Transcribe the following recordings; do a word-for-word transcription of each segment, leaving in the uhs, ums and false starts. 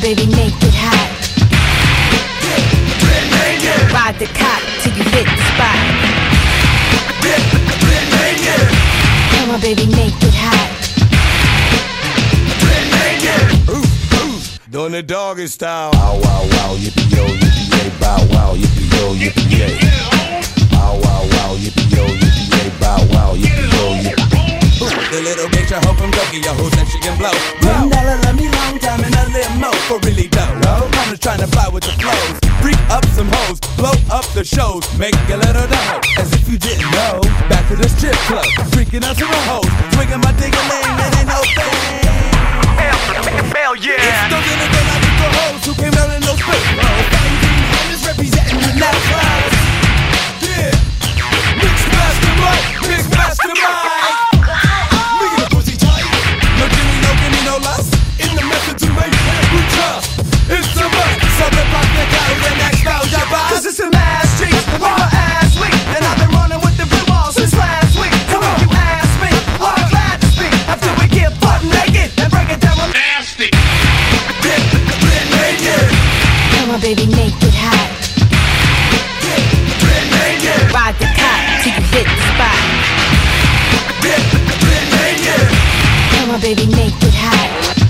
baby, make it hot. Ride the cock till you hit the spot. Come on, baby, make it hot. Doing the doggy style. Wow, wow, wow, yippee yo, yippee yay, bow wow, yippee yo, yippee yay. Wow, wow, wow, yippee yo, yippee yay, bow wow, yippee yo, yippee. The little bitch, I hope I'm lucky, yo, who said she can blow? Ten dollar let me long time in a limo for really dough. I'm just trying to fly with the flows, freak up some hoes, blow up the shows, make a little dough. As if you didn't know, back to the strip club, freaking out some hoes, swinging my ding-a-ling, that ain't no thing. Hell yeah! It's those individual hoes who came out in those fake clothes. I'm just representing the now crowd. Yeah! Mix mastermind, mix mastermind. Making the pussy tight. No Jimmy, no gimme, no lust. In the method to make we trust. It's the must. So the block that got the next round job. Cause it's a mass street. We my ass weak. And I've been running with the blue balls since last week. Come on, you ask me. I'm glad to speak. After we get butt naked and break it down. Come on, baby, make it hot. Ride the cock till you hit the spot. Come on, baby, make it hot.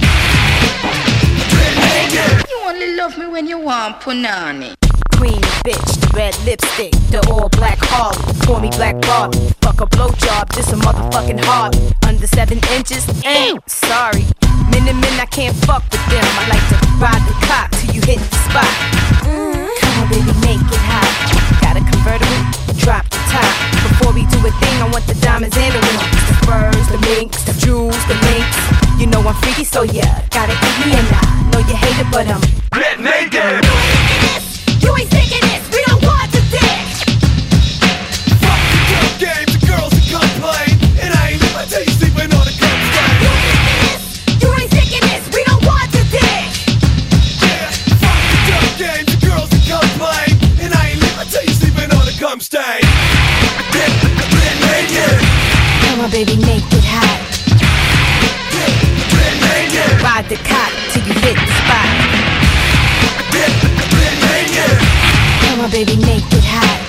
You only love me when you want punani. Queen bitch, the red lipstick, the all black Harley. Call me Black Barbie. Fuck a blowjob, just a motherfucking hobby. Under seven inches, ain't sorry. Men and men, I can't fuck with them. I like to ride the cock till you hit the spot. Mm. Come on, baby, make it hot. Got a convertible, drop the top. Before we do a thing, I want the diamonds and the rings. The furs, the minks, the jewels, the links. You know I'm freaky, so yeah, gotta eat me and I know you hate it, but I'm get naked. You ain't thinking this, we don't want the dick. Fuck the girl game, the girls that complain. And I ain't never tell you sleeping on the cum stain. You ain't thinking this, you ain't thinking this, we don't want the dick. Yeah, fuck the girl game, the girls that complain. And I ain't never tell you sleeping on the cum stain. Get, get naked. Come on, baby, make it hot. Get, get naked. Ride the cock till you hit the spot. Get, get naked. Come on, baby, make it hot.